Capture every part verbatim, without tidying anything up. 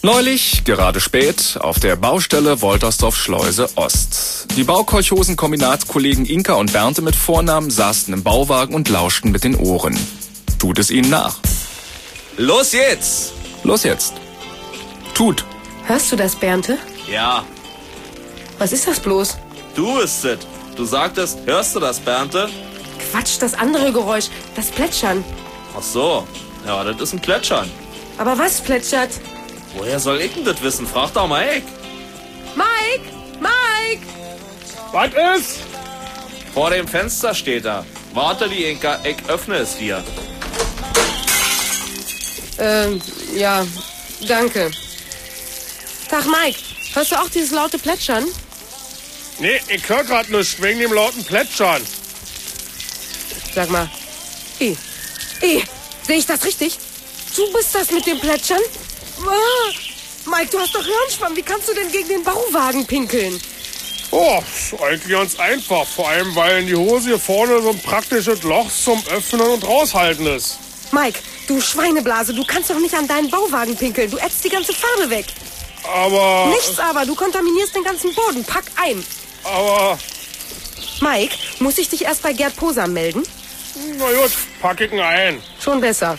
Neulich, gerade spät, auf der Baustelle Woltersdorf-Schleuse Ost. Die Baukolchosen-Kombinatskollegen Inka und Bernte mit Vornamen saßen im Bauwagen und lauschten mit den Ohren. Tut es ihnen nach. Los jetzt! Los jetzt. Tut. Hörst du das, Bernte? Ja. Was ist das bloß? Du ist es. Du sagtest, hörst du das, Bernte? Quatsch, das andere Geräusch, das Plätschern. Ach so. Ja, das ist ein Plätschern. Aber was plätschert? Woher soll ich denn das wissen? Frag doch Mike. Mike! Mike! Was ist? Vor dem Fenster steht er. Warte, die Inka, ich öffne es dir. Ähm, ja, danke. Tag, Mike. Hörst du auch dieses laute Plätschern? Nee, ich höre grad nichts wegen dem lauten Plätschern. Sag mal. Eh, eh, sehe ich das richtig? Du bist das mit dem Plätschern? Ah, Mike, du hast doch Hirnschwamm. Wie kannst du denn gegen den Bauwagen pinkeln? Oh, ist eigentlich ganz einfach. Vor allem, weil in die Hose hier vorne so ein praktisches Loch zum Öffnen und Raushalten ist. Mike, du Schweineblase, du kannst doch nicht an deinen Bauwagen pinkeln. Du ätzt die ganze Farbe weg. Aber... Nichts aber, du kontaminierst den ganzen Boden. Pack ein. Aber... Mike, muss ich dich erst bei Gerd Posam melden? Na gut, pack ich ihn ein. Schon besser.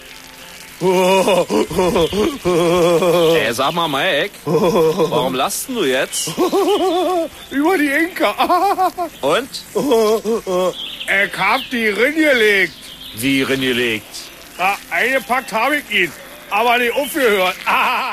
Ey, sag mal, Mike, warum lachst du jetzt? Über die Inka. Und? Ich hab die reingelegt. Wie reingelegt? Ja, eingepackt habe ich ihn, aber nicht aufgehört.